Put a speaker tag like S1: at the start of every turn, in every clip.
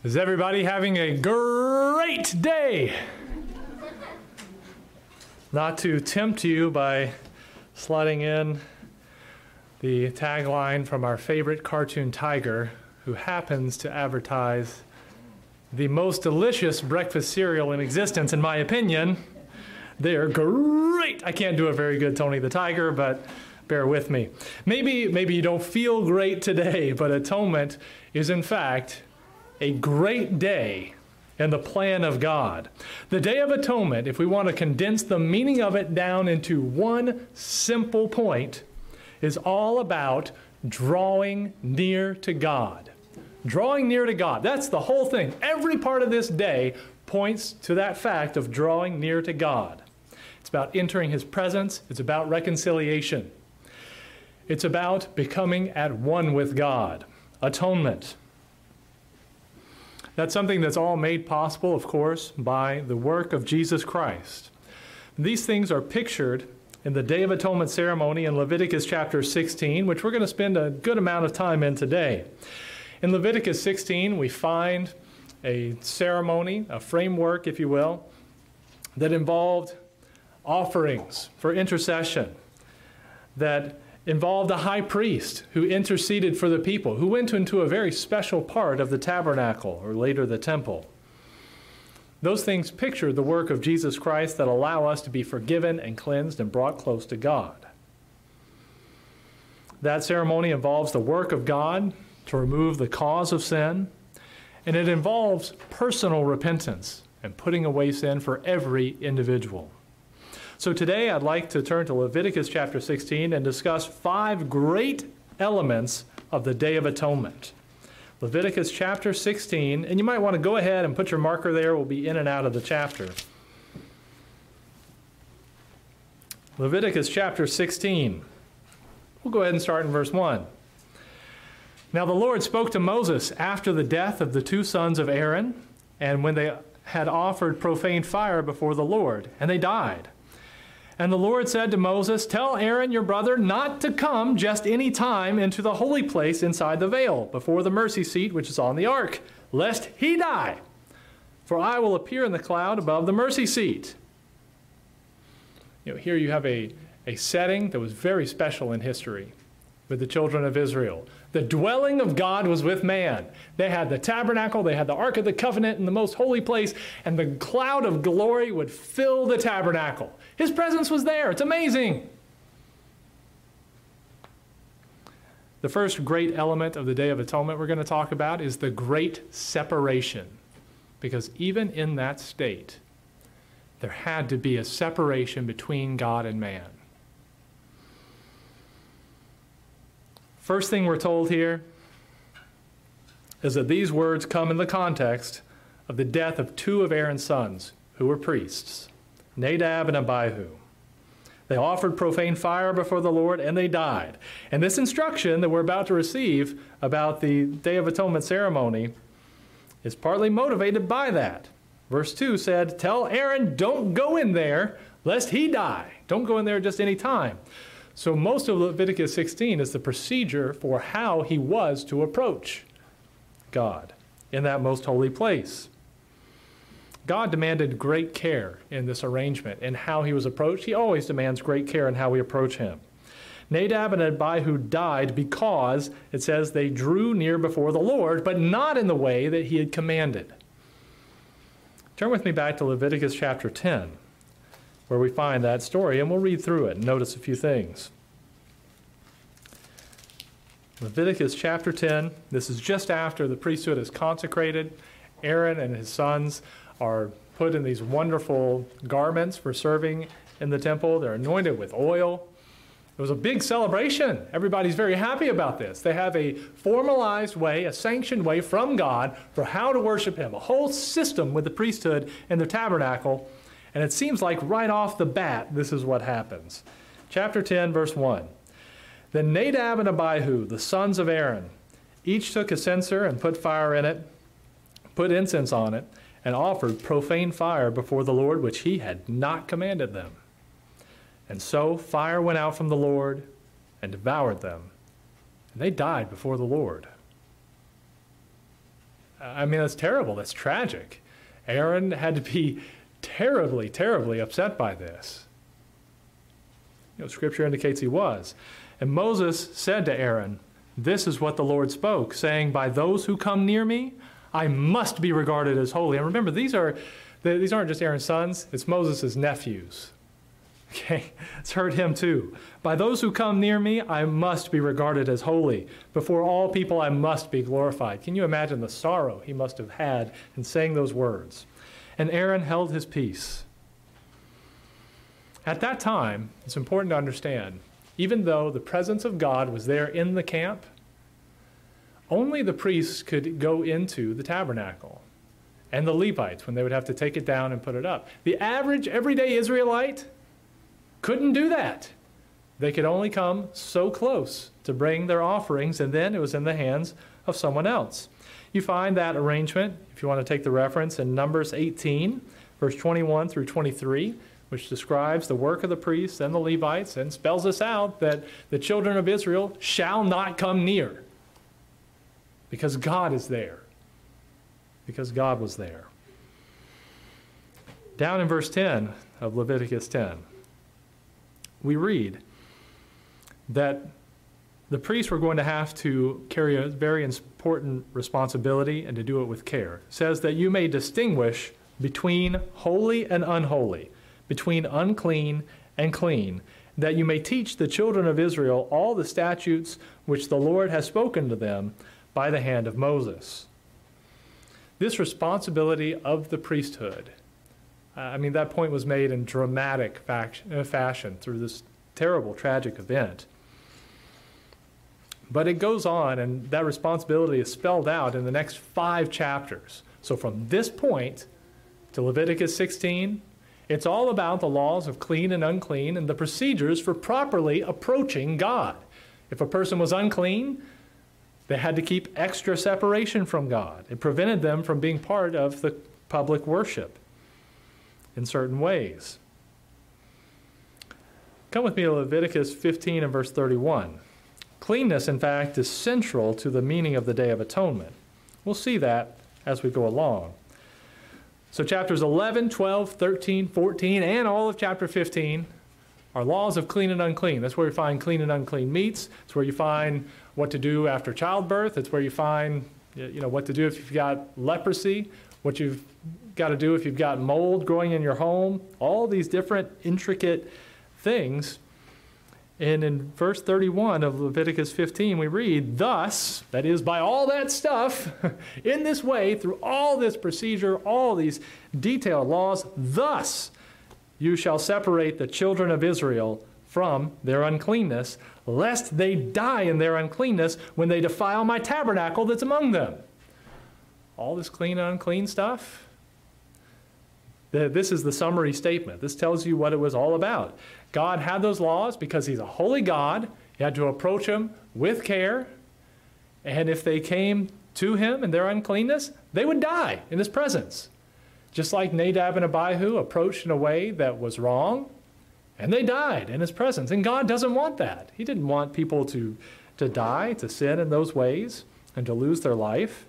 S1: Is everybody having a great day? Not to tempt you by sliding in the tagline from our favorite cartoon tiger, who happens to advertise the most delicious breakfast cereal in existence, in my opinion. They're great. I can't do a very good Tony the Tiger, but bear with me. Maybe you don't feel great today, but atonement is in fact a great day in the plan of God. The Day of Atonement, if we want to condense the meaning of it down into one simple point, is all about drawing near to God. Drawing near to God. That's the whole thing. Every part of this day points to that fact of drawing near to God. It's about entering His presence. It's about reconciliation. It's about becoming at one with God. Atonement. That's something that's all made possible, of course, by the work of Jesus Christ. These things are pictured in the Day of Atonement ceremony in Leviticus chapter 16, which we're going to spend a good amount of time in today. In Leviticus 16, we find a ceremony, a framework, if you will, that involved offerings for intercession, that involved a high priest who interceded for the people, who went into a very special part of the tabernacle, or later the temple. Those things picture the work of Jesus Christ that allow us to be forgiven and cleansed and brought close to God. That ceremony involves the work of God to remove the cause of sin, and it involves personal repentance and putting away sin for every individual. So today I'd like to turn to Leviticus chapter 16 and discuss 5 great elements of the Day of Atonement. Leviticus chapter 16, and you might want to go ahead and put your marker there. We'll be in and out of the chapter. Leviticus chapter 16. We'll go ahead and start in verse 1. Now the Lord spoke to Moses after the death of the 2 sons of Aaron, and when they had offered profane fire before the Lord, and they died. And the Lord said to Moses, "Tell Aaron your brother not to come just any time into the holy place inside the veil, before the mercy seat which is on the ark, lest he die. For I will appear in the cloud above the mercy seat." Here you have a setting that was very special in history with the children of Israel. The dwelling of God was with man. They had the tabernacle, they had the Ark of the Covenant in the most holy place, and the cloud of glory would fill the tabernacle. His presence was there. It's amazing. The first great element of the Day of Atonement we're going to talk about is the great separation. Because even in that state, there had to be a separation between God and man. First thing we're told here is that these words come in the context of the death of 2 of Aaron's sons, who were priests, Nadab and Abihu. They offered profane fire before the Lord, and they died. And this instruction that we're about to receive about the Day of Atonement ceremony is partly motivated by that. Verse 2 said, "Tell Aaron, don't go in there, lest he die." Don't go in there just any time. So most of Leviticus 16 is the procedure for how he was to approach God in that most holy place. God demanded great care in this arrangement in how he was approached. He always demands great care in how we approach him. Nadab and Abihu died because, it says, they drew near before the Lord, but not in the way that he had commanded. Turn with me back to Leviticus chapter 10. Where we find that story, and we'll read through it and notice a few things. Leviticus chapter 10, this is just after the priesthood is consecrated. Aaron and his sons are put in these wonderful garments for serving in the temple. They're anointed with oil. It was a big celebration. Everybody's very happy about this. They have a formalized way, a sanctioned way from God for how to worship him, a whole system with the priesthood and the tabernacle. And it seems like right off the bat, this is what happens. Chapter 10, verse 1. Then Nadab and Abihu, the sons of Aaron, each took a censer and put fire in it, put incense on it, and offered profane fire before the Lord, which he had not commanded them. And so fire went out from the Lord and devoured them, and they died before the Lord. I mean, that's terrible. That's tragic. Aaron had to be terribly, terribly upset by this. Scripture indicates he was. And Moses said to Aaron, "This is what the Lord spoke, saying, by those who come near me, I must be regarded as holy." And remember, these aren't just Aaron's sons, it's Moses' nephews. Okay, it's hurt him too. "By those who come near me, I must be regarded as holy. Before all people, I must be glorified." Can you imagine the sorrow he must have had in saying those words? And Aaron held his peace. At that time, it's important to understand, even though the presence of God was there in the camp, only the priests could go into the tabernacle, and the Levites when they would have to take it down and put it up. The average everyday Israelite couldn't do that. They could only come so close to bring their offerings, and then it was in the hands of someone else. You find that arrangement, if you want to take the reference, in Numbers 18, verse 21 through 23, which describes the work of the priests and the Levites and spells us out that the children of Israel shall not come near because God is there, because God was there. Down in verse 10 of Leviticus 10, we read that the priests were going to have to carry a very important responsibility and to do it with care. It says that you may distinguish between holy and unholy, between unclean and clean, that you may teach the children of Israel all the statutes which the Lord has spoken to them by the hand of Moses. This responsibility of the priesthood, that point was made in dramatic fashion through this terrible, tragic event. But it goes on, and that responsibility is spelled out in the next 5 chapters. So from this point to Leviticus 16, it's all about the laws of clean and unclean and the procedures for properly approaching God. If a person was unclean, they had to keep extra separation from God. It prevented them from being part of the public worship in certain ways. Come with me to Leviticus 15 and verse 31. Cleanness, in fact, is central to the meaning of the Day of Atonement. We'll see that as we go along. So chapters 11, 12, 13, 14, and all of chapter 15 are laws of clean and unclean. That's where you find clean and unclean meats. It's where you find what to do after childbirth. It's where you find what to do if you've got leprosy, what you've got to do if you've got mold growing in your home, all these different intricate things. And in verse 31 of Leviticus 15, we read, "Thus," that is, by all that stuff, in this way, through all this procedure, all these detailed laws, "thus you shall separate the children of Israel from their uncleanness, lest they die in their uncleanness when they defile my tabernacle that's among them." All this clean and unclean stuff. This is the summary statement. This tells you what it was all about. God had those laws because he's a holy God. You had to approach him with care. And if they came to him in their uncleanness, they would die in his presence. Just like Nadab and Abihu approached in a way that was wrong, and they died in his presence. And God doesn't want that. He didn't want people to die, to sin in those ways, and to lose their life.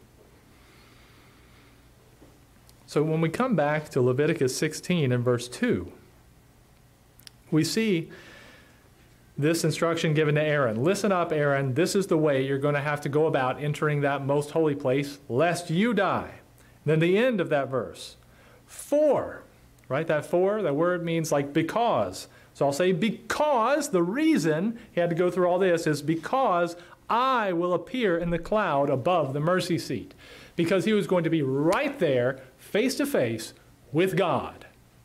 S1: So when we come back to Leviticus 16 and verse 2, we see this instruction given to Aaron. "Listen up, Aaron. This is the way you're going to have to go about entering that most holy place, lest you die." Then the end of that verse. "For," right? That word means like because. So I'll say because the reason he had to go through all this is because I will appear in the cloud above the mercy seat. Because he was going to be right there, face to face with God.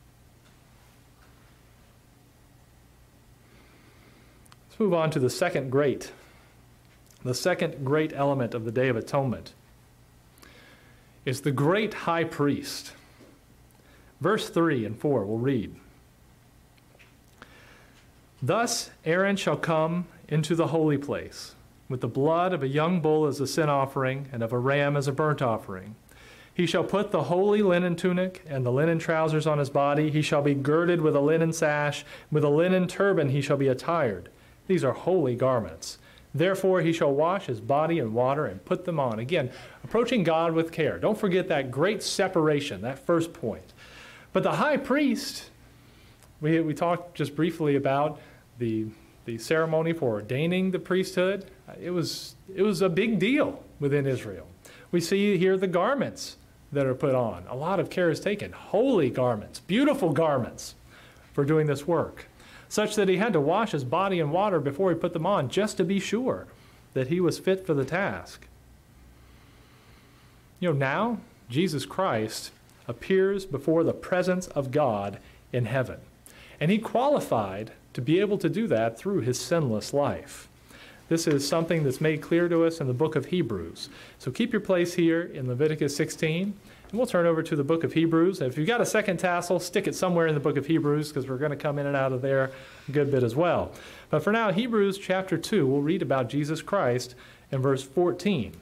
S1: Let's move on to the second great element of the Day of Atonement is the great high priest. Verse 3 and 4 we'll read. "Thus Aaron shall come into the holy place with the blood of a young bull as a sin offering and of a ram as a burnt offering. He shall put the holy linen tunic and the linen trousers on his body. He shall be girded with a linen sash. With a linen turban he shall be attired. These are holy garments. Therefore he shall wash his body in water and put them on. Again, approaching God with care. Don't forget that great separation, that first point. But the high priest, we talked just briefly about the ceremony for ordaining the priesthood. It was a big deal within Israel. We see here the garments that are put on. A lot of care is taken. Holy garments, beautiful garments for doing this work, such that he had to wash his body in water before he put them on, just to be sure that he was fit for the task. Now Jesus Christ appears before the presence of God in heaven, and he qualified to be able to do that through his sinless life. This is something that's made clear to us in the book of Hebrews. So keep your place here in Leviticus 16, and we'll turn over to the book of Hebrews. If you've got a second tassel, stick it somewhere in the book of Hebrews, because we're going to come in and out of there a good bit as well. But for now, Hebrews chapter 2, we'll read about Jesus Christ in verse 14.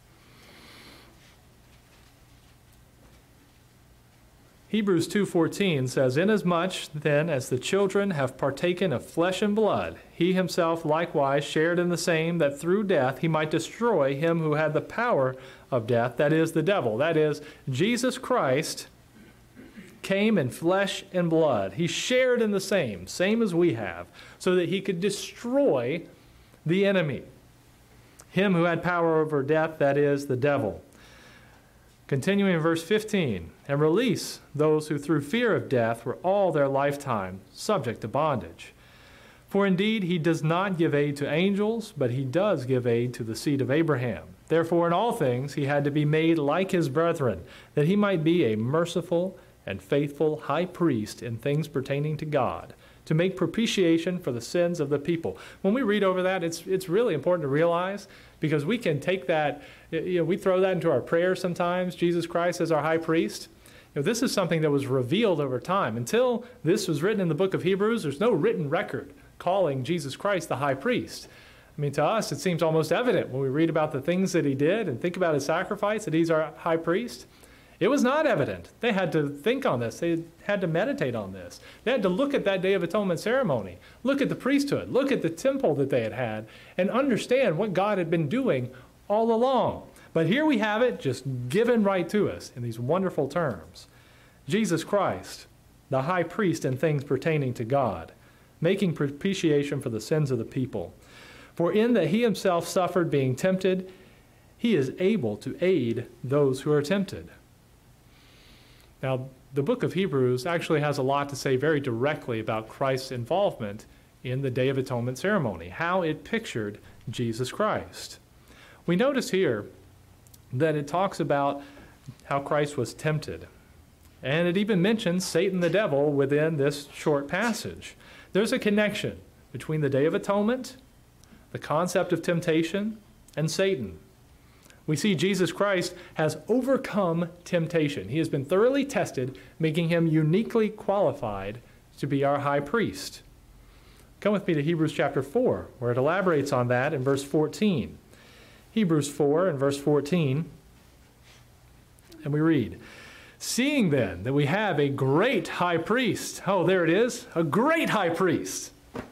S1: Hebrews 2:14 says, "Inasmuch then as the children have partaken of flesh and blood, he himself likewise shared in the same, that through death he might destroy him who had the power of death, that is, the devil." That is, Jesus Christ came in flesh and blood. He shared in the same as we have, so that he could destroy the enemy, him who had power over death, that is, the devil. Continuing in verse 15, "And release those who through fear of death were all their lifetime subject to bondage. For indeed he does not give aid to angels, but he does give aid to the seed of Abraham. Therefore in all things he had to be made like his brethren, that he might be a merciful and faithful high priest in things pertaining to God, to make propitiation for the sins of the people." When we read over that, it's really important to realize, because we can take that, we throw that into our prayers sometimes, Jesus Christ as our high priest. This is something that was revealed over time. Until this was written in the book of Hebrews, there's no written record calling Jesus Christ the high priest. I mean, to us, it seems almost evident when we read about the things that he did and think about his sacrifice that he's our high priest. It was not evident. They had to think on this. They had to meditate on this. They had to look at that Day of Atonement ceremony, look at the priesthood, look at the temple that they had, and understand what God had been doing all along. But here we have it just given right to us in these wonderful terms. Jesus Christ, the high priest in things pertaining to God, making propitiation for the sins of the people. For in that he himself suffered being tempted, he is able to aid those who are tempted. Now, the book of Hebrews actually has a lot to say very directly about Christ's involvement in the Day of Atonement ceremony, how it pictured Jesus Christ. We notice here that it talks about how Christ was tempted. And it even mentions Satan the devil within this short passage. There's a connection between the Day of Atonement, the concept of temptation, and Satan. We see Jesus Christ has overcome temptation. He has been thoroughly tested, making him uniquely qualified to be our high priest. Come with me to Hebrews chapter 4, where it elaborates on that in verse 14. Hebrews 4 and verse 14, and we read, "Seeing then that we have a great high priest," oh, there it is, a great high priest,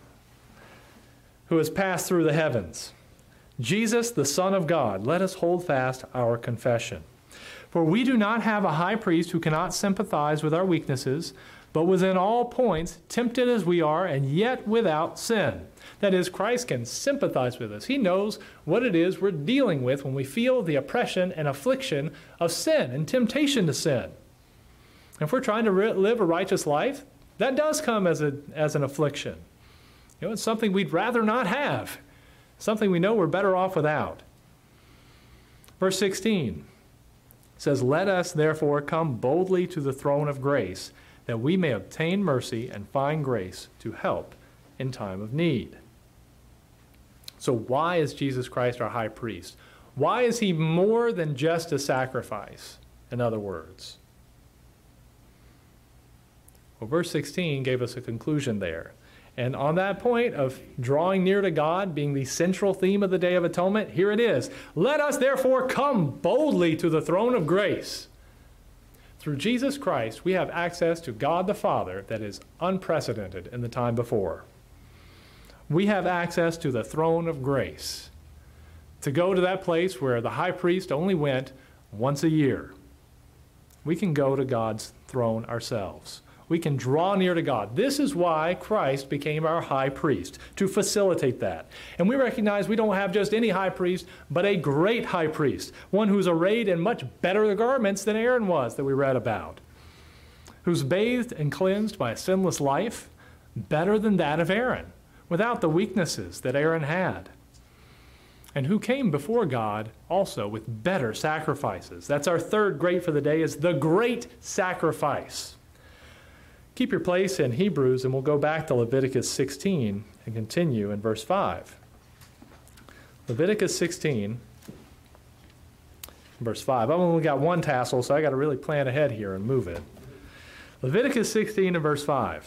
S1: "who has passed through the heavens, Jesus, the Son of God, let us hold fast our confession. For we do not have a high priest who cannot sympathize with our weaknesses, but was in all points tempted as we are, and yet without sin." That is, Christ can sympathize with us. He knows what it is we're dealing with when we feel the oppression and affliction of sin and temptation to sin. If we're trying to live a righteous life, that does come as an affliction. It's something we'd rather not have, something we know we're better off without. Verse 16 says, "Let us therefore come boldly to the throne of grace, that we may obtain mercy and find grace to help in time of need." So why is Jesus Christ our high priest? Why is he more than just a sacrifice, in other words? Well, verse 16 gave us a conclusion there. And on that point of drawing near to God being the central theme of the Day of Atonement, here it is. "Let us therefore come boldly to the throne of grace." Through Jesus Christ, we have access to God the Father that is unprecedented in the time before. We have access to the throne of grace. to go to that place where the high priest only went once a year. We can go to God's throne ourselves. We can draw near to God. This is why Christ became our high priest, to facilitate that. And we recognize we don't have just any high priest, but a great high priest, one who's arrayed in much better garments than Aaron was that we read about, who's bathed and cleansed by a sinless life, better than that of Aaron, without the weaknesses that Aaron had, and who came before God also with better sacrifices. That's our third great for the day, is the great sacrifice. Keep your place in Hebrews, and we'll go back to Leviticus 16 and continue in verse 5. Leviticus 16, verse 5. I've only got one tassel, so I got to really plan ahead here and move it. Leviticus 16 and verse 5.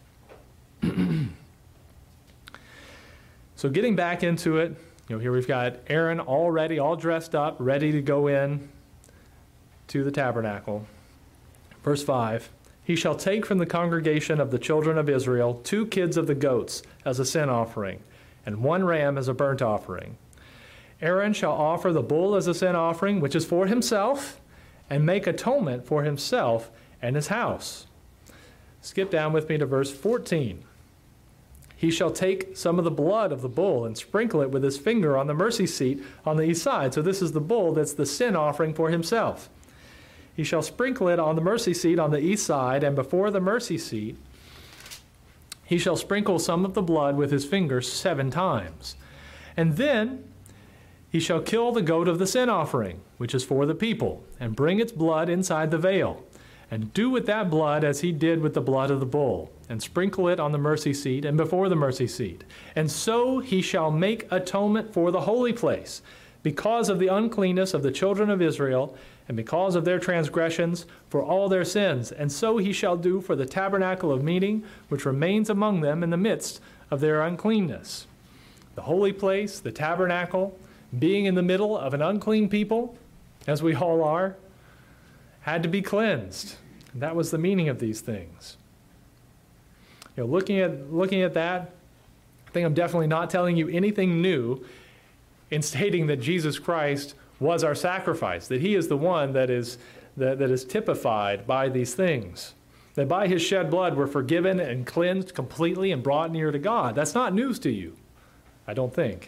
S1: So getting back into it, here we've got Aaron already all dressed up, ready to go in to the tabernacle. Verse 5. He shall take from the congregation of the children of Israel 2 kids of the goats as a sin offering, and 1 ram as a burnt offering. Aaron shall offer the bull as a sin offering, which is for himself, and make atonement for himself and his house. Skip down with me to verse 14. He shall take some of the blood of the bull and sprinkle it with his finger on the mercy seat on the east side. So this is the bull that's the sin offering for himself. He shall sprinkle it on the mercy seat on the east side, and before the mercy seat he shall sprinkle some of the blood with his finger 7 times. And then he shall kill the goat of the sin offering, which is for the people, and bring its blood inside the veil, and do with that blood as he did with the blood of the bull, and sprinkle it on the mercy seat and before the mercy seat. And so he shall make atonement for the holy place, because of the uncleanness of the children of Israel, and because of their transgressions, for all their sins. And so he shall do for the tabernacle of meeting, which remains among them in the midst of their uncleanness. The holy place, the tabernacle, being in the middle of an unclean people, as we all are, had to be cleansed. And that was the meaning of these things. Looking at that, I think I'm definitely not telling you anything new in stating that Jesus Christ was our sacrifice, that he is the one that is typified by these things, that by his shed blood we're forgiven and cleansed completely and brought near to God. That's not news to you, I don't think.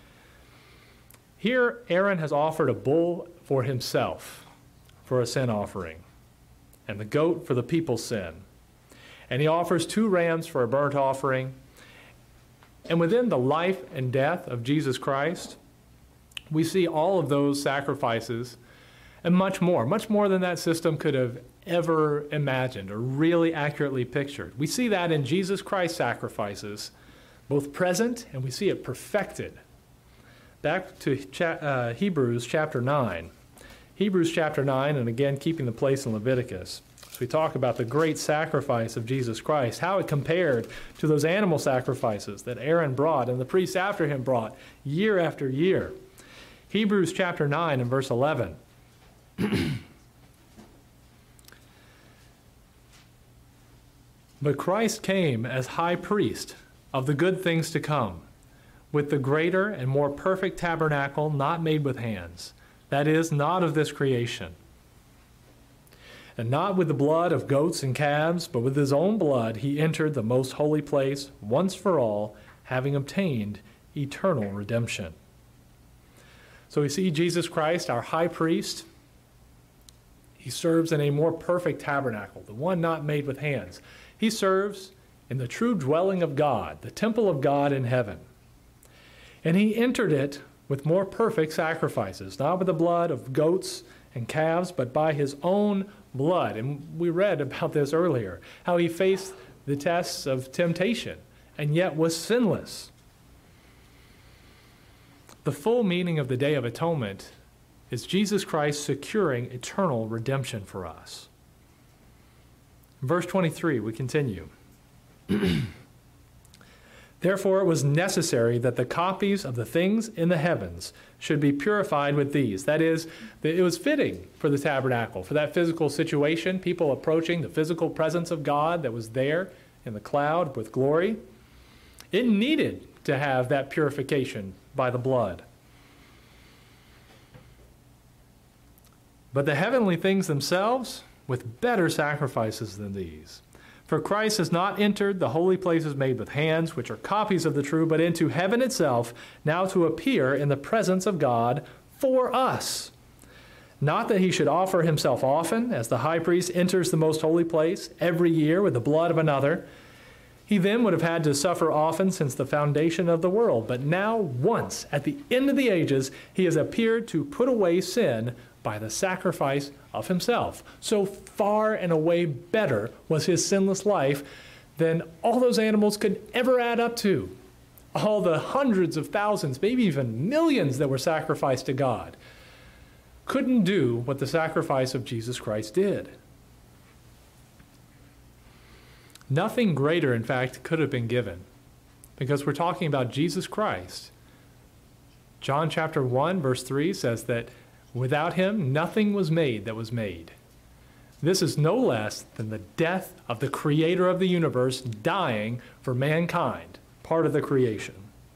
S1: Here, Aaron has offered a bull for himself for a sin offering, and the goat for the people's sin. And he offers 2 rams for a burnt offering. And within the life and death of Jesus Christ, we see all of those sacrifices and much more than that system could have ever imagined or really accurately pictured. We see that in Jesus Christ's sacrifices, both present and we see it perfected. Back to Hebrews chapter 9. Hebrews chapter 9, and again keeping the place in Leviticus. We talk about the great sacrifice of Jesus Christ, how it compared to those animal sacrifices that Aaron brought and the priests after him brought year after year. Hebrews chapter 9 and verse 11. But Christ came as high priest of the good things to come, with the greater and more perfect tabernacle not made with hands, that is, not of this creation. And not with the blood of goats and calves, but with his own blood he entered the most holy place once for all, having obtained eternal redemption. So we see Jesus Christ, our high priest. He serves in a more perfect tabernacle, the one not made with hands. He serves in the true dwelling of God, the temple of God in heaven. And he entered it with more perfect sacrifices, not with the blood of goats and calves, but by his own blood. And we read about this earlier, how he faced the tests of temptation and yet was sinless. The full meaning of the Day of Atonement is Jesus Christ securing eternal redemption for us. In verse 23, we continue. Therefore it was necessary that the copies of the things in the heavens should be purified with these. That is, it was fitting for the tabernacle, for that physical situation, people approaching the physical presence of God that was there in the cloud with glory. It needed to have that purification by the blood. but the heavenly things themselves with better sacrifices than these. For Christ has not entered the holy places made with hands, which are copies of the true, but into heaven itself, now to appear in the presence of God for us. Not that he should offer himself often, as the high priest enters the most holy place every year with the blood of another. He then would have had to suffer often since the foundation of the world. But now, once, at the end of the ages, he has appeared to put away sin by the sacrifice of himself. So far and away better was his sinless life than all those animals could ever add up to. All the hundreds of thousands, maybe even millions that were sacrificed to God couldn't do what the sacrifice of Jesus Christ did. Nothing greater, in fact, could have been given, because we're talking about Jesus Christ. John chapter 1, verse 3 says that without him, nothing was made that was made. This is no less than the death of the creator of the universe dying for mankind, part of the creation.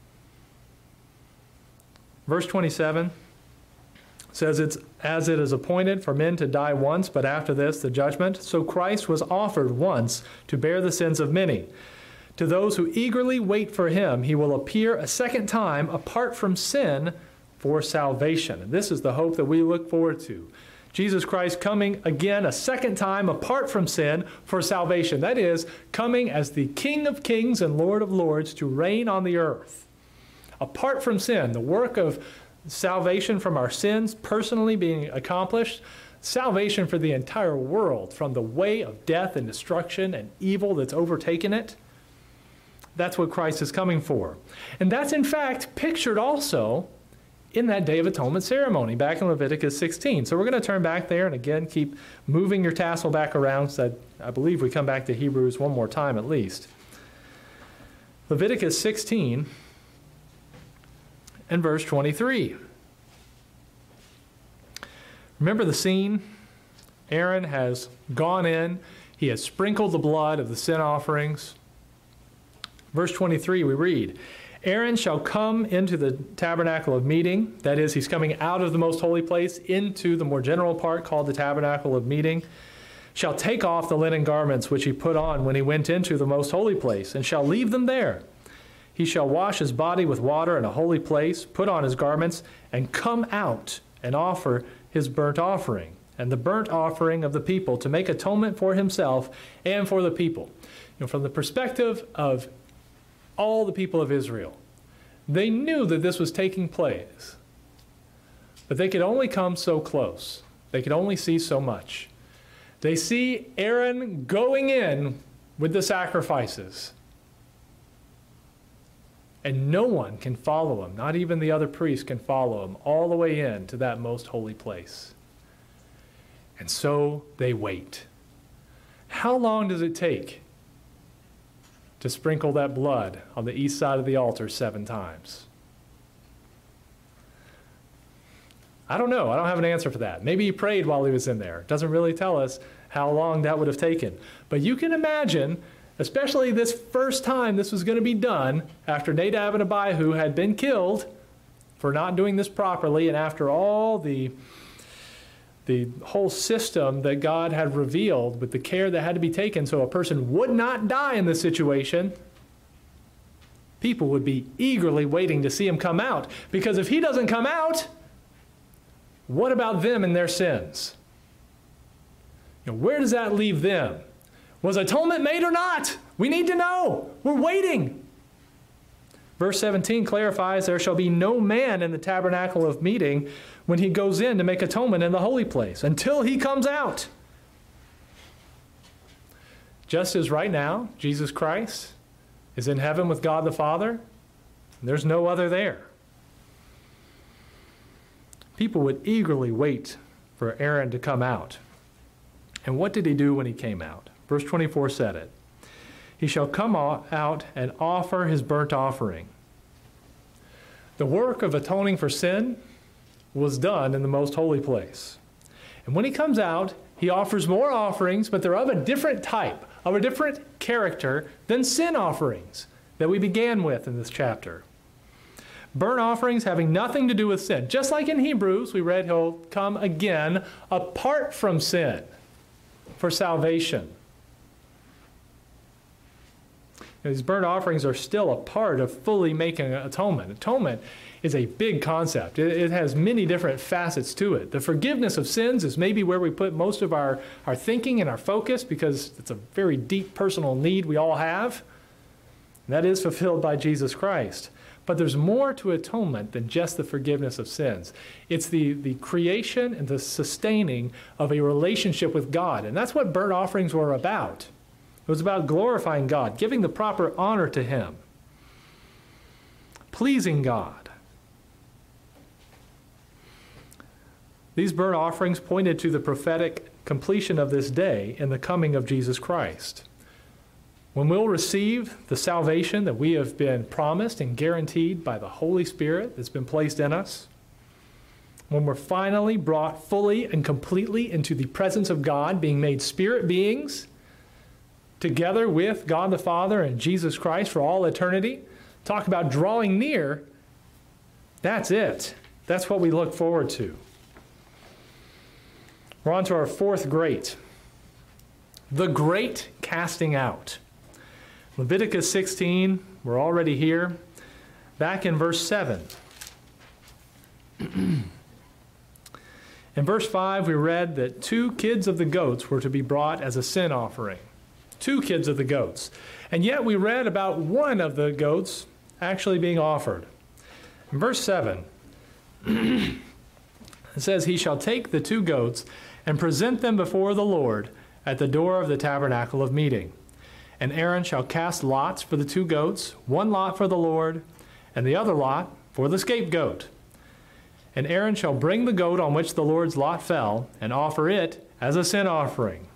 S1: Verse 27 says, it's as it is appointed for men to die once, but after this the judgment. So Christ was offered once to bear the sins of many. To those who eagerly wait for him, he will appear a second time apart from sin for salvation. And this is the hope that we look forward to. Jesus Christ coming again a second time apart from sin for salvation. That is, coming as the King of kings and Lord of lords to reign on the earth. Apart from sin, the work of salvation from our sins personally being accomplished, salvation for the entire world from the way of death and destruction and evil that's overtaken it. That's what Christ is coming for. And that's in fact pictured also in that Day of Atonement ceremony back in Leviticus 16. So we're going to turn back there and again keep moving your tassel back around so that I believe we come back to Hebrews one more time at least. Leviticus 16 and verse 23. Remember the scene? Aaron has gone in. He has sprinkled the blood of the sin offerings. Verse 23 we read, Aaron shall come into the tabernacle of meeting. That is, he's coming out of the most holy place into the more general part called the tabernacle of meeting. Shall take off the linen garments which he put on when he went into the most holy place, and shall leave them there. He shall wash his body with water in a holy place, put on his garments, and come out and offer his burnt offering and the burnt offering of the people to make atonement for himself and for the people. From the perspective of all the people of Israel, they knew that this was taking place, but they could only come so close. They could only see so much. They see Aaron going in with the sacrifices, and no one can follow him, not even the other priests can follow him all the way in to that most holy place. And so they wait. How long does it take to sprinkle that blood on the east side of the altar 7 times? I don't know. I don't have an answer for that. Maybe he prayed while he was in there. It doesn't really tell us how long that would have taken. But you can imagine, especially this first time this was going to be done, after Nadab and Abihu had been killed for not doing this properly, and after all the whole system that God had revealed with the care that had to be taken so a person would not die in this situation, people would be eagerly waiting to see him come out. Because if he doesn't come out, what about them and their sins? Where does that leave them? Was atonement made or not? We need to know. We're waiting. Verse 17 clarifies, there shall be no man in the tabernacle of meeting when he goes in to make atonement in the holy place until he comes out. Just as right now, Jesus Christ is in heaven with God the Father, and there's no other there. People would eagerly wait for Aaron to come out. And what did he do when he came out? Verse 24 said it. He shall come out and offer his burnt offering. The work of atoning for sin was done in the most holy place. And when he comes out, he offers more offerings, but they're of a different type, of a different character than sin offerings that we began with in this chapter. Burnt offerings having nothing to do with sin. Just like in Hebrews, we read he'll come again apart from sin for salvation. These burnt offerings are still a part of fully making atonement. Atonement is a big concept. It has many different facets to it. The forgiveness of sins is maybe where we put most of our thinking and our focus, because it's a very deep personal need we all have. And that is fulfilled by Jesus Christ. But there's more to atonement than just the forgiveness of sins. It's the creation and the sustaining of a relationship with God. And that's what burnt offerings were about. It was about glorifying God, giving the proper honor to Him, pleasing God. These burnt offerings pointed to the prophetic completion of this day in the coming of Jesus Christ, when we'll receive the salvation that we have been promised and guaranteed by the Holy Spirit that's been placed in us, when we're finally brought fully and completely into the presence of God, being made spirit beings, together with God the Father and Jesus Christ for all eternity. Talk about drawing near. That's it. That's what we look forward to. We're on to our fourth great. The great casting out. Leviticus 16, we're already here. Back in verse 7. In verse 5, we read that 2 kids of the goats were to be brought as a sin offering. 2 kids of the goats. And yet we read about 1 of the goats actually being offered. In verse 7, it says, "He shall take the 2 goats and present them before the Lord at the door of the tabernacle of meeting. And Aaron shall cast lots for the 2 goats, 1 lot for the Lord, and the other lot for the scapegoat. And Aaron shall bring the goat on which the Lord's lot fell, and offer it as a sin offering.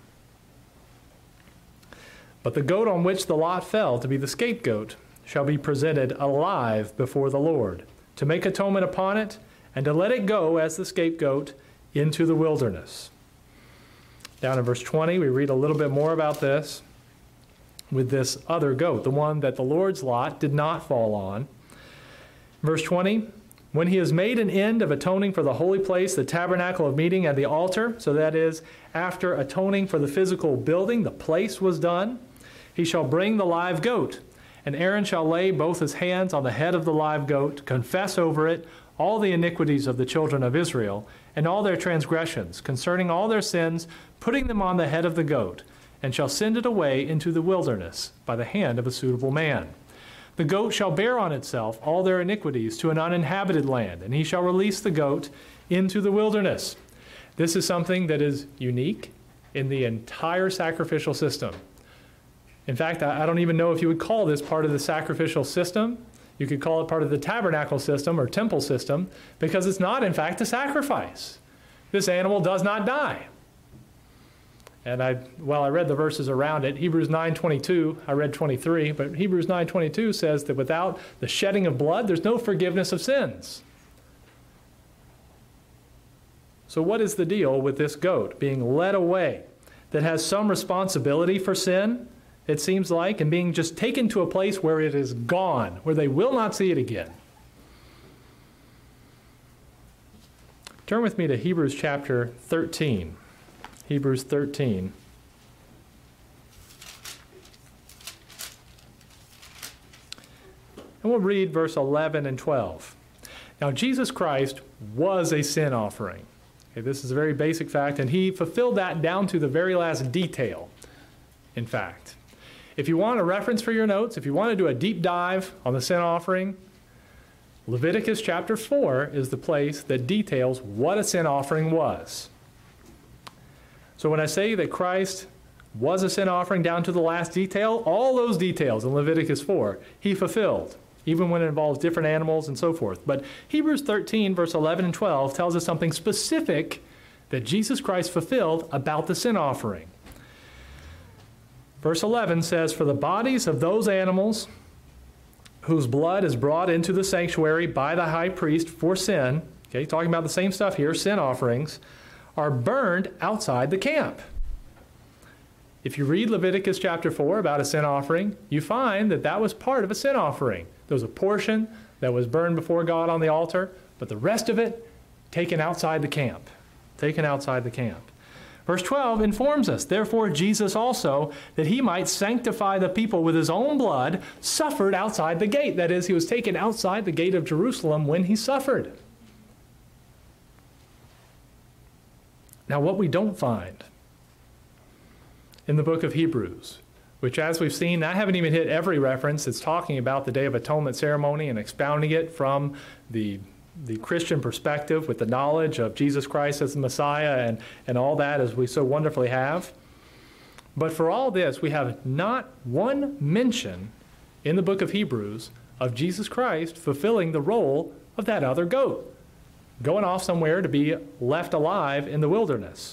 S1: But the goat on which the lot fell, to be the scapegoat, shall be presented alive before the Lord, to make atonement upon it, and to let it go as the scapegoat into the wilderness." Down in verse 20, we read a little bit more about this with this other goat, the one that the Lord's lot did not fall on. Verse 20, "When he has made an end of atoning for the holy place, the tabernacle of meeting, and the altar," so that is, after atoning for the physical building, the place was done, "he shall bring the live goat, and Aaron shall lay both his hands on the head of the live goat, confess over it all the iniquities of the children of Israel, and all their transgressions, concerning all their sins, putting them on the head of the goat, and shall send it away into the wilderness by the hand of a suitable man. The goat shall bear on itself all their iniquities to an uninhabited land, and he shall release the goat into the wilderness." This is something that is unique in the entire sacrificial system. In fact, I don't even know if you would call this part of the sacrificial system. You could call it part of the tabernacle system or temple system, because it's not, in fact, a sacrifice. This animal does not die. And while I read the verses around it, Hebrews 9:22, I read 23, but Hebrews 9:22 says that without the shedding of blood, there's no forgiveness of sins. So what is the deal with this goat being led away that has some responsibility for sin, it seems like, and being just taken to a place where it is gone, where they will not see it again? Turn with me to Hebrews chapter 13. Hebrews 13. And we'll read verse 11 and 12. Now, Jesus Christ was a sin offering. Okay, this is a very basic fact, and he fulfilled that down to the very last detail, in fact. If you want a reference for your notes, if you want to do a deep dive on the sin offering, Leviticus chapter 4 is the place that details what a sin offering was. So when I say that Christ was a sin offering down to the last detail, all those details in Leviticus 4, he fulfilled, even when it involves different animals and so forth. But Hebrews 13, verse 11 and 12 tells us something specific that Jesus Christ fulfilled about the sin offering. Verse 11 says, "For the bodies of those animals whose blood is brought into the sanctuary by the high priest for sin," okay, talking about the same stuff here, sin offerings, "are burned outside the camp." If you read Leviticus chapter 4 about a sin offering, you find that that was part of a sin offering. There was a portion that was burned before God on the altar, but the rest of it taken outside the camp. Taken outside the camp. Verse 12 informs us, therefore Jesus also, that he might sanctify the people with his own blood, suffered outside the gate. That is, he was taken outside the gate of Jerusalem when he suffered. Now, what we don't find in the book of Hebrews, which, as we've seen, I haven't even hit every reference. It's talking about the Day of Atonement ceremony and expounding it from the Christian perspective with the knowledge of Jesus Christ as the Messiah and all that, as we so wonderfully have. But for all this, we have not one mention in the book of Hebrews of Jesus Christ fulfilling the role of that other goat, going off somewhere to be left alive in the wilderness.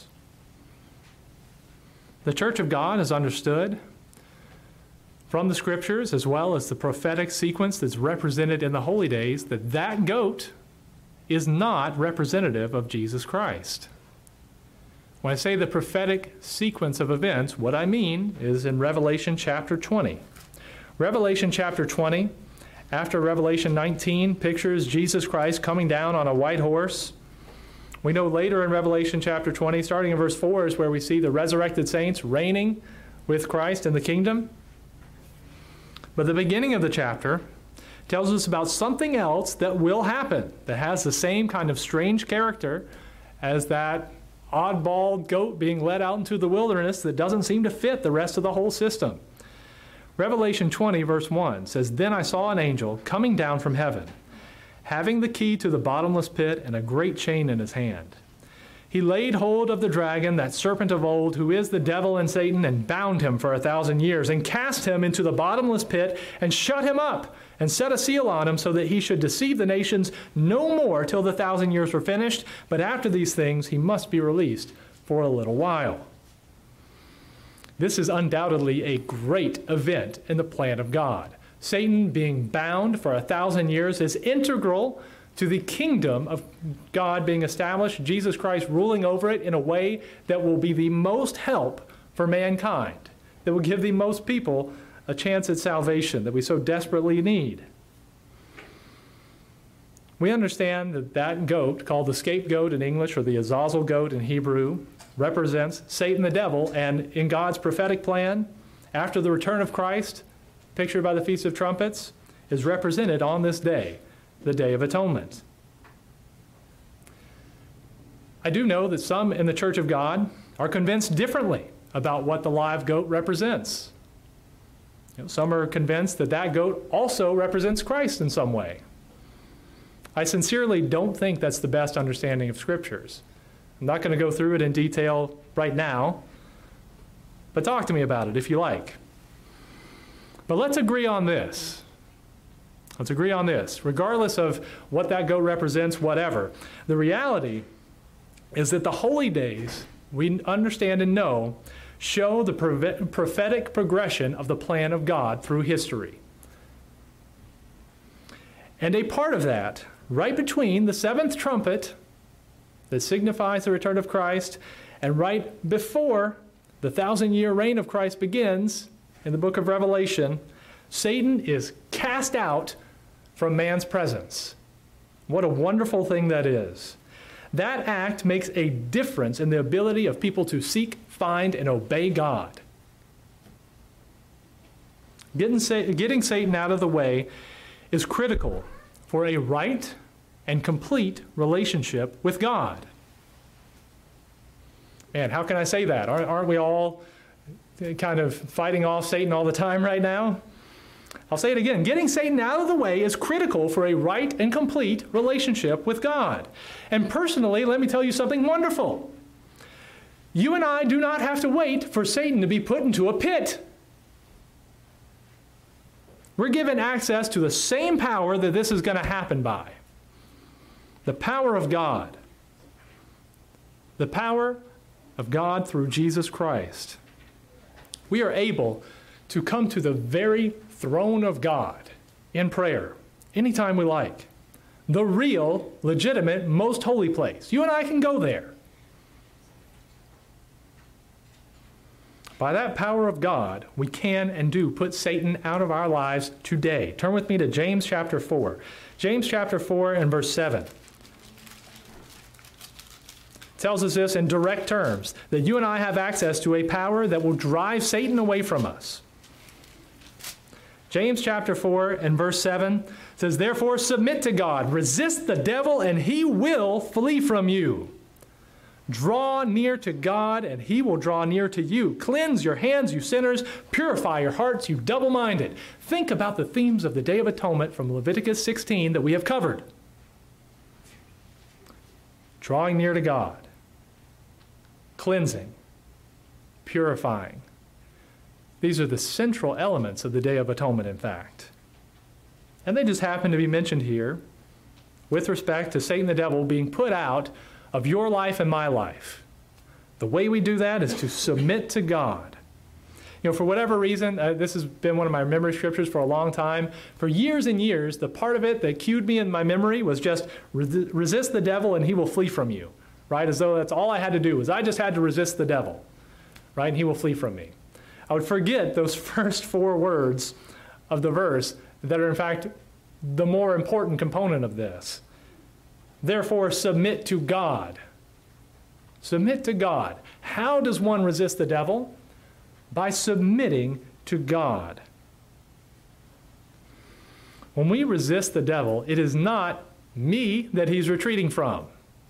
S1: The Church of God has understood from the Scriptures, as well as the prophetic sequence that's represented in the holy days, that that goat is not representative of Jesus Christ. When I say the prophetic sequence of events, what I mean is in Revelation chapter 20. Revelation chapter 20, after Revelation 19, pictures Jesus Christ coming down on a white horse. We know later in Revelation chapter 20, starting in verse 4, is where we see the resurrected saints reigning with Christ in the kingdom. But the beginning of the chapter tells us about something else that will happen, that has the same kind of strange character as that oddball goat being led out into the wilderness that doesn't seem to fit the rest of the whole system. Revelation 20, verse 1 says, "Then I saw an angel coming down from heaven, having the key to the bottomless pit and a great chain in his hand. He laid hold of the dragon, that serpent of old, who is the devil and Satan, and bound him for 1,000 years, and cast him into the bottomless pit, and shut him up, and set a seal on him, so that he should deceive the nations no more till the 1,000 years were finished. But after these things he must be released for a little while." This is undoubtedly a great event in the plan of God. Satan being bound for 1,000 years is integral to the kingdom of God being established, Jesus Christ ruling over it in a way that will be the most help for mankind, that will give the most people a chance at salvation that we so desperately need. We understand that that goat, called the scapegoat in English or the Azazel goat in Hebrew, represents Satan the devil, and in God's prophetic plan, after the return of Christ, pictured by the Feast of Trumpets, is represented on this day, the Day of Atonement. I do know that some in the Church of God are convinced differently about what the live goat represents. Some are convinced that that goat also represents Christ in some way. I sincerely don't think that's the best understanding of Scriptures. I'm not going to go through it in detail right now, but talk to me about it if you like. But let's agree on this. Let's agree on this. Regardless of what that goat represents, whatever, the reality is that the holy days, we understand and know, show the prophetic progression of the plan of God through history. And a part of that, right between the seventh trumpet that signifies the return of Christ, and right before the 1,000-year reign of Christ begins in the book of Revelation, Satan is cast out from man's presence. What a wonderful thing that is. That act makes a difference in the ability of people to seek, find, and obey God. Getting Satan out of the way is critical for a right and complete relationship with God. Man, how can I say that? Aren't we all kind of fighting off Satan all the time right now? I'll say it again. Getting Satan out of the way is critical for a right and complete relationship with God. And personally, let me tell you something wonderful. You and I do not have to wait for Satan to be put into a pit. We're given access to the same power that this is going to happen by. The power of God. The power of God through Jesus Christ. We are able to come to the very throne of God in prayer anytime we like. The real, legitimate, most holy place. You and I can go there. By that power of God, we can and do put Satan out of our lives today. Turn with me to James chapter 4. James chapter 4 and verse 7 tells us this in direct terms, that you and I have access to a power that will drive Satan away from us. James chapter 4 and verse 7 says, "Therefore submit to God, resist the devil, and he will flee from you. Draw near to God, and he will draw near to you. Cleanse your hands, you sinners. Purify your hearts, you double-minded." Think about the themes of the Day of Atonement from Leviticus 16 that we have covered. Drawing near to God, cleansing, purifying. These are the central elements of the Day of Atonement, in fact. And they just happen to be mentioned here with respect to Satan the devil being put out of your life and my life. The way we do that is to submit to God. You know, for whatever reason, this has been one of my memory scriptures for a long time. For years and years, the part of it that cued me in my memory was just resist the devil and he will flee from you, right? As though that's all I had to do, was I just had to resist the devil, right? And he will flee from me. I would forget those first 4 words of the verse that are in fact the more important component of this. Therefore, submit to God. Submit to God. How does one resist the devil? By submitting to God. When we resist the devil, it is not me that he's retreating from.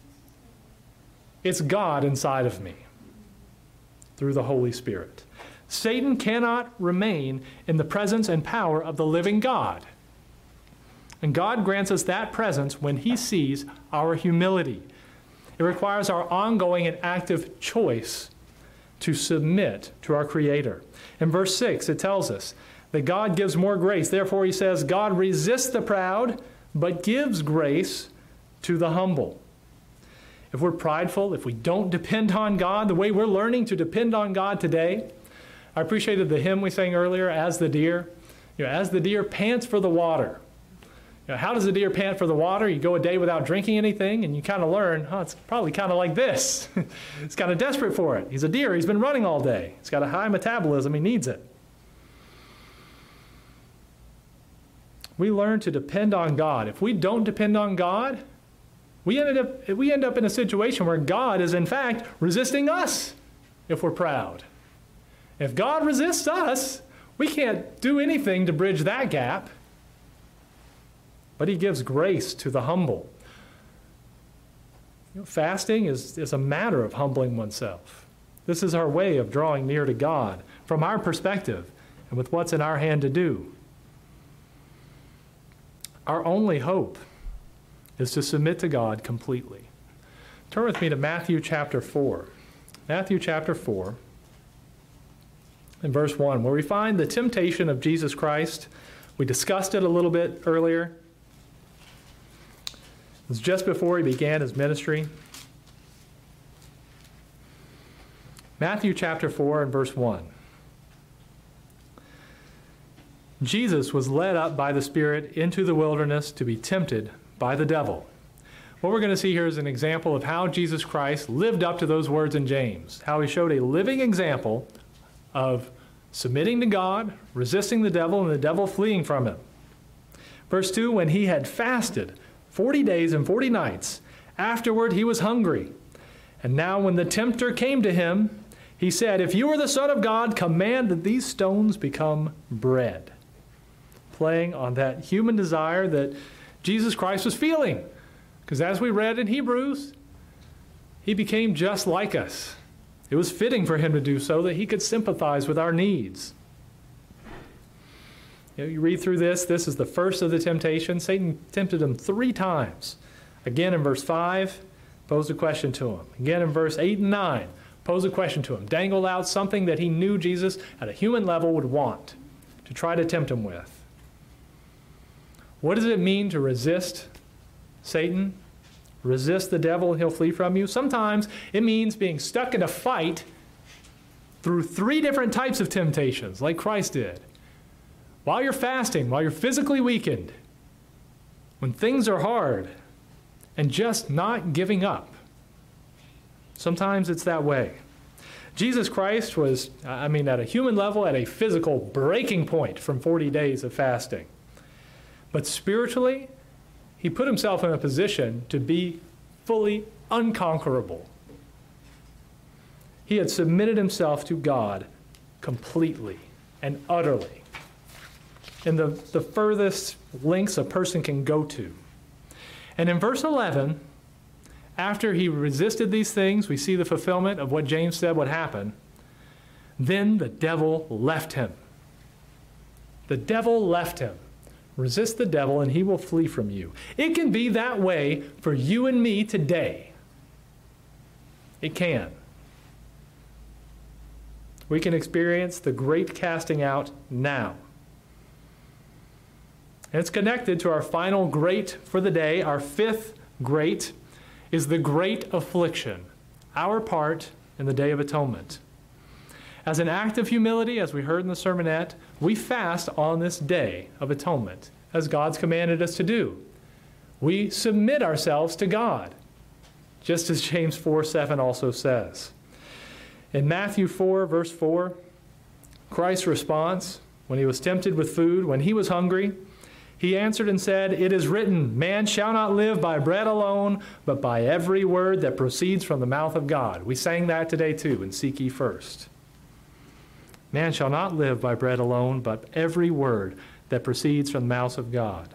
S1: It's God inside of me through the Holy Spirit. Satan cannot remain in the presence and power of the living God. And God grants us that presence when he sees our humility. It requires our ongoing and active choice to submit to our Creator. In verse 6, it tells us that God gives more grace. Therefore, he says, God resists the proud, but gives grace to the humble. If we're prideful, if we don't depend on God the way we're learning to depend on God today, I appreciated the hymn we sang earlier, As the Deer. You know, as the deer pants for the water. You know, how does a deer pant for the water? You go a day without drinking anything, and you kind of learn, it's probably kind of like this. It's kind of desperate for it. He's a deer. He's been running all day. He's got a high metabolism. He needs it. We learn to depend on God. If we don't depend on God, we end up in a situation where God is, in fact, resisting us if we're proud. If God resists us, we can't do anything to bridge that gap. But he gives grace to the humble. You know, fasting is a matter of humbling oneself. This is our way of drawing near to God from our perspective and with what's in our hand to do. Our only hope is to submit to God completely. Turn with me to Matthew chapter 4. Matthew chapter 4. In verse 1, where we find the temptation of Jesus Christ. We discussed it a little bit earlier. It was just before he began his ministry. Matthew chapter 4 and verse 1. Jesus was led up by the Spirit into the wilderness to be tempted by the devil. What we're going to see here is an example of how Jesus Christ lived up to those words in James, how he showed a living example of submitting to God, resisting the devil, and the devil fleeing from him. Verse 2, when he had fasted 40 days and 40 nights, afterward he was hungry. And now when the tempter came to him, he said, if you are the Son of God, command that these stones become bread. Playing on that human desire that Jesus Christ was feeling. Because as we read in Hebrews, he became just like us. It was fitting for him to do so that he could sympathize with our needs. You read through this is the first of the temptations. Satan tempted him 3 times. Again in verse 5, posed a question to him. Again in verse 8 and 9, posed a question to him. Dangled out something that he knew Jesus at a human level would want to try to tempt him with. What does it mean to resist Satan? Resist the devil and he'll flee from you? Sometimes it means being stuck in a fight through 3 different types of temptations, like Christ did. While you're fasting, while you're physically weakened, when things are hard, and just not giving up. Sometimes it's that way. Jesus Christ was, at a human level, at a physical breaking point from 40 days of fasting. But spiritually, he put himself in a position to be fully unconquerable. He had submitted himself to God completely and utterly, in the furthest lengths a person can go to. And in verse 11, after he resisted these things, we see the fulfillment of what James said would happen. Then the devil left him. The devil left him. Resist the devil and he will flee from you. It can be that way for you and me today. It can. We can experience the great casting out now. And it's connected to our final great for the day. Our fifth great is the great affliction, our part in the Day of Atonement. As an act of humility, as we heard in the sermonette, we fast on this Day of Atonement, as God's commanded us to do. We submit ourselves to God, just as James 4:7 also says. In Matthew 4, verse 4, Christ's response, when he was tempted with food, when he was hungry, he answered and said, "It is written, man shall not live by bread alone, but by every word that proceeds from the mouth of God." We sang that today too, in Seek Ye First. Man shall not live by bread alone, but every word that proceeds from the mouth of God.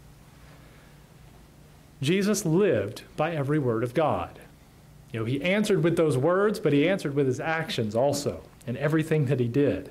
S1: Jesus lived by every word of God. He answered with those words, but he answered with his actions also, and everything that he did.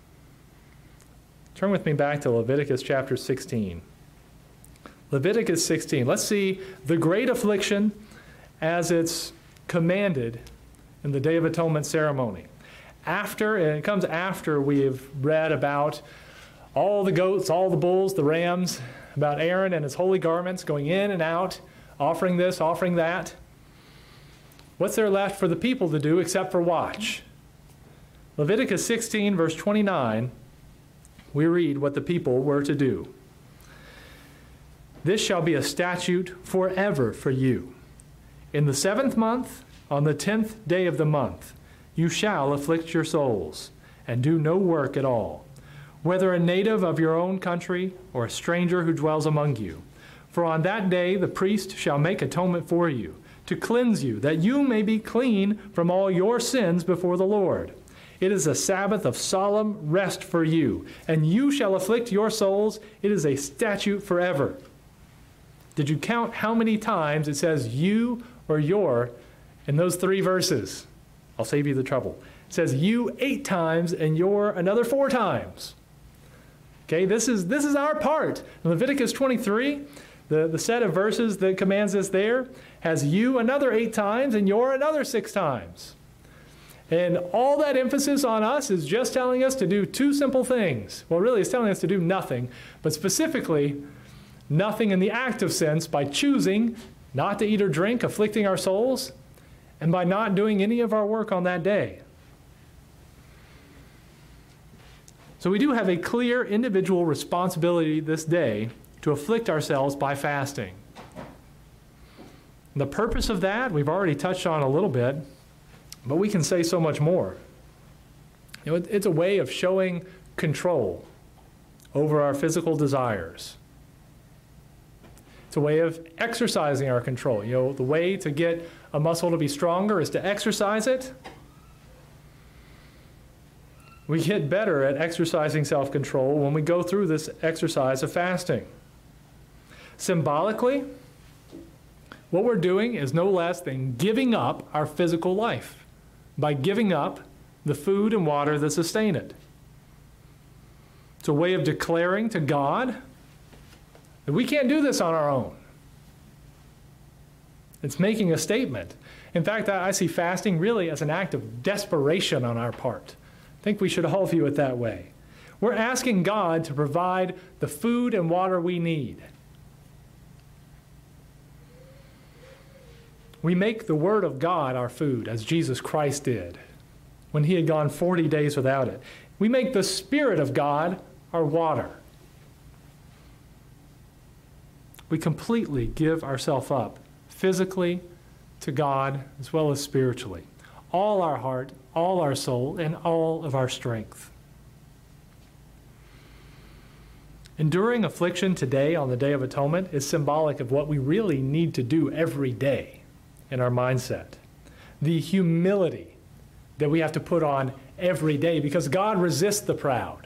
S1: Turn with me back to Leviticus chapter 16. Leviticus 16. Let's see the great affliction as it's commanded in the Day of Atonement ceremony. And it comes after we've read about all the goats, all the bulls, the rams, about Aaron and his holy garments going in and out, offering this, offering that. What's there left for the people to do except for watch? Leviticus 16, verse 29, we read what the people were to do. "This shall be a statute forever for you. In the 7th month, on the 10th day of the month, you shall afflict your souls, and do no work at all, whether a native of your own country or a stranger who dwells among you. For on that day the priest shall make atonement for you, to cleanse you, that you may be clean from all your sins before the Lord. It is a Sabbath of solemn rest for you, and you shall afflict your souls. It is a statute forever." Did you count how many times it says you or your in those 3 verses? I'll save you the trouble. It says you 8 times and your another 4 times. Okay, this is our part. In Leviticus 23, the set of verses that commands us there has you another 8 times and your another 6 times. And all that emphasis on us is just telling us to do 2 simple things. Well, really, it's telling us to do nothing, but specifically, nothing in the active sense by choosing not to eat or drink, afflicting our souls, and by not doing any of our work on that day. So we do have a clear individual responsibility this day to afflict ourselves by fasting. The purpose of that, we've already touched on a little bit, but we can say so much more. It's a way of showing control over our physical desires. It's a way of exercising our control. The way to get a muscle to be stronger is to exercise it. We get better at exercising self-control when we go through this exercise of fasting. Symbolically, what we're doing is no less than giving up our physical life by giving up the food and water that sustain it. It's a way of declaring to God that we can't do this on our own. It's making a statement. In fact, I see fasting really as an act of desperation on our part. I think we should all view it that way. We're asking God to provide the food and water we need. We make the Word of God our food, as Jesus Christ did when he had gone 40 days without it. We make the Spirit of God our water. We completely give ourselves up, physically to God as well as spiritually. all our heart, all our soul, and all of our strength. Enduring affliction today on the Day of Atonement is symbolic of what we really need to do every day in our mindset. The humility that we have to put on every day because God resists the proud.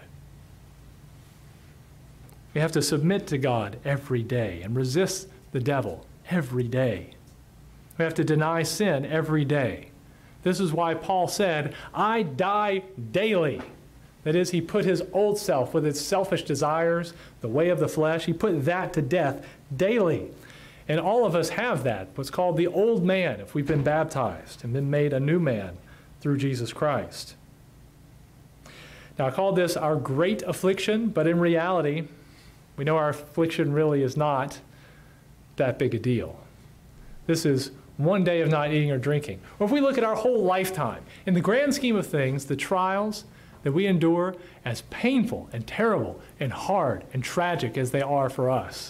S1: We have to submit to God every day and resist the devil every day. We have to deny sin every day. This is why Paul said, I die daily. That is, he put his old self with its selfish desires, the way of the flesh, he put that to death daily. And all of us have that, what's called the old man, if we've been baptized and been made a new man through Jesus Christ. Now, I call this our great affliction, but in reality, we know our affliction really is not that big a deal. This is one day of not eating or drinking. Or if we look at our whole lifetime, in the grand scheme of things, the trials that we endure, as painful and terrible and hard and tragic as they are for us,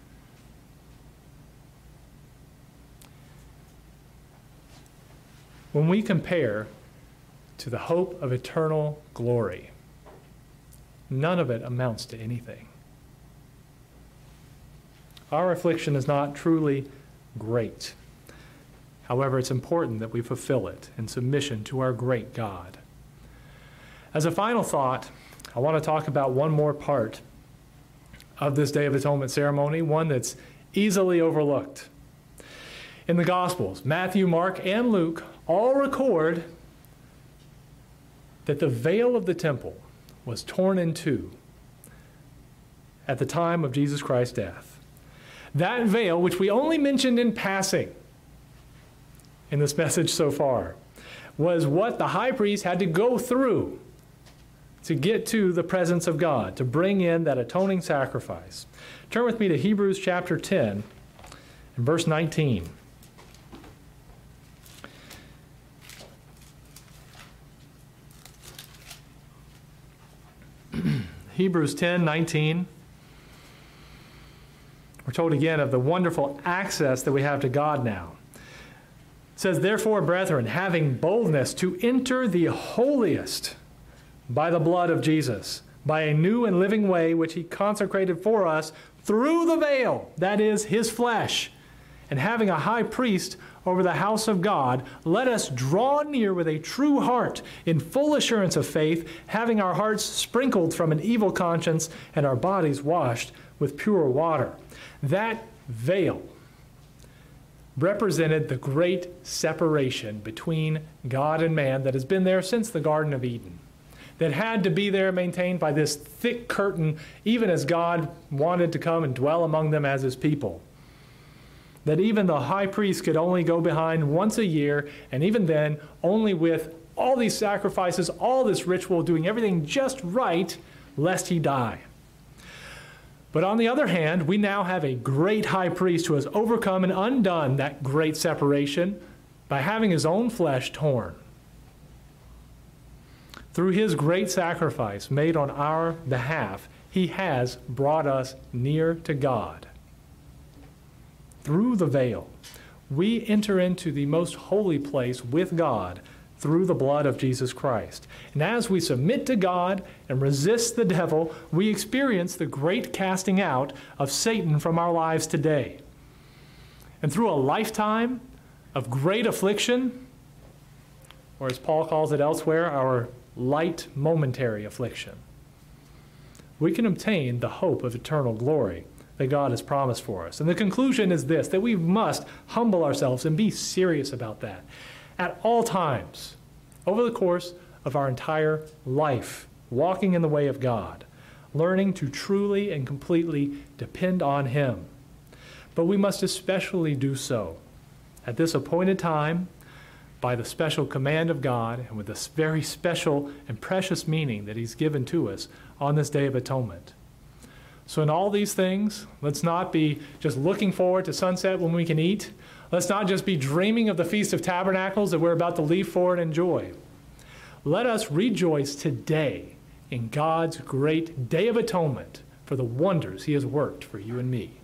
S1: when we compare to the hope of eternal glory, none of it amounts to anything. Our affliction is not truly great. However, it's important that we fulfill it in submission to our great God. As a final thought, I want to talk about one more part of this Day of Atonement ceremony, one that's easily overlooked. In the Gospels, Matthew, Mark, and Luke all record that the veil of the temple was torn in two at the time of Jesus Christ's death. That veil, which we only mentioned in passing in this message so far, was what the high priest had to go through to get to the presence of God, to bring in that atoning sacrifice. Turn with me to Hebrews chapter 10 and verse 19. Hebrews 10:19. We're told again of the wonderful access that we have to God now. It says, therefore, brethren, having boldness to enter the holiest by the blood of Jesus, by a new and living way which he consecrated for us through the veil, that is, his flesh, and having a high priest over the house of God, let us draw near with a true heart in full assurance of faith, having our hearts sprinkled from an evil conscience and our bodies washed with pure water. That veil represented the great separation between God and man that has been there since the Garden of Eden, that had to be there maintained by this thick curtain, even as God wanted to come and dwell among them as his people. That even the high priest could only go behind once a year, and even then, only with all these sacrifices, all this ritual, doing everything just right, lest he die. But on the other hand, we now have a great high priest who has overcome and undone that great separation by having his own flesh torn. Through his great sacrifice made on our behalf, he has brought us near to God. Through the veil, we enter into the most holy place with God through the blood of Jesus Christ. And as we submit to God and resist the devil, we experience the great casting out of Satan from our lives today. And through a lifetime of great affliction, or as Paul calls it elsewhere, our light momentary affliction, we can obtain the hope of eternal glory that God has promised for us. And the conclusion is this, that we must humble ourselves and be serious about that at all times over the course of our entire life, walking in the way of God, learning to truly and completely depend on him. But we must especially do so at this appointed time by the special command of God and with this very special and precious meaning that he's given to us on this Day of Atonement. So in all these things, let's not be just looking forward to sunset when we can eat. Let's not just be dreaming of the Feast of Tabernacles that we're about to leave for and enjoy. Let us rejoice today in God's great Day of Atonement for the wonders he has worked for you and me.